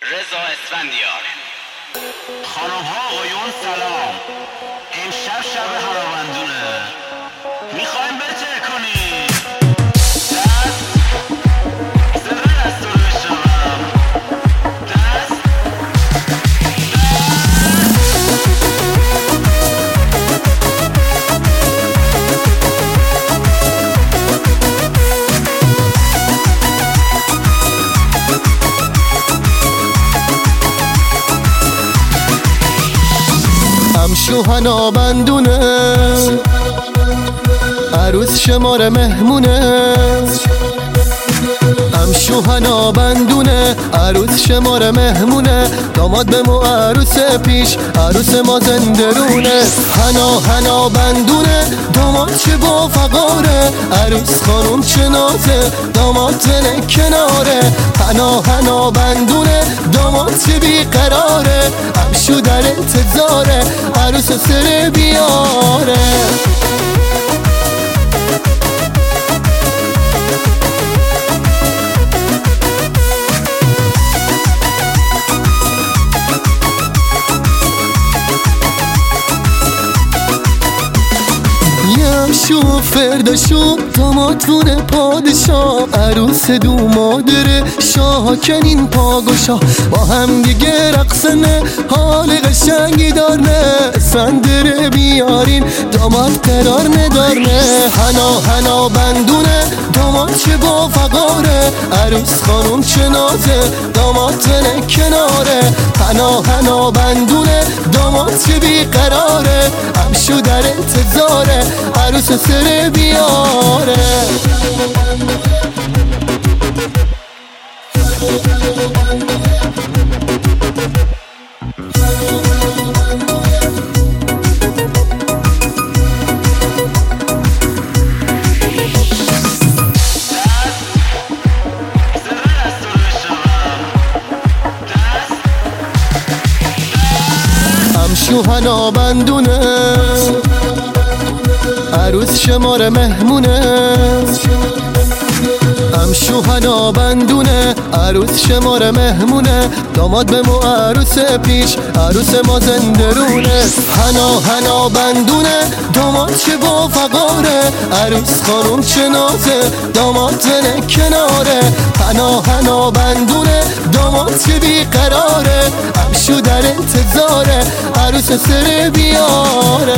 رضا اسفندیار. خانم ها آقایون سلام. امشب شب هنابندونه، میخوایم بچه کنیم دست. صدا دست رو بشنوم. دست شوهنا بندونه، عروس شماره مهمونه. شوهنا بندونه، عروس شماره مهمونه. داماد به مو عروس پیش، عروس ما زندرونه. هنا بندونه، داماد چه با فقاره. عروس خانم چه نازه، داماد زنه کناره. هنا بندونه، داماد چه بیقراره. همشو در انتظاره، عروس سر بیاره. شو فرداشو دامادونه پادشاه، عروس دو مادره شاه کنین پاگوشا. با هم دیگه رقصنه، حال قشنگی دارنه. سندره بیارین، داماد قرار ندارنه. هنا بندونه، داماد چه با فقاره. عروس خانم چه نازه، داماد زنه کناره. هنا بندونه، داماد چه بیقراره. همشو در انتظاره، عروس سر بیاره. شوهنا بندونه، عروس شماره مهمونه. شوهنا بندونه، عروس شماره مهمونه. داماد به مو عروس پیش، عروس ما زندرونه. هنا بندونه، داماد چه با فقاره. عروس خانم چه نازه، داماد زنه کناره. هنا بندونه، داماد چه بیقراره. همشو در انتظاره، عروس سر بیاره.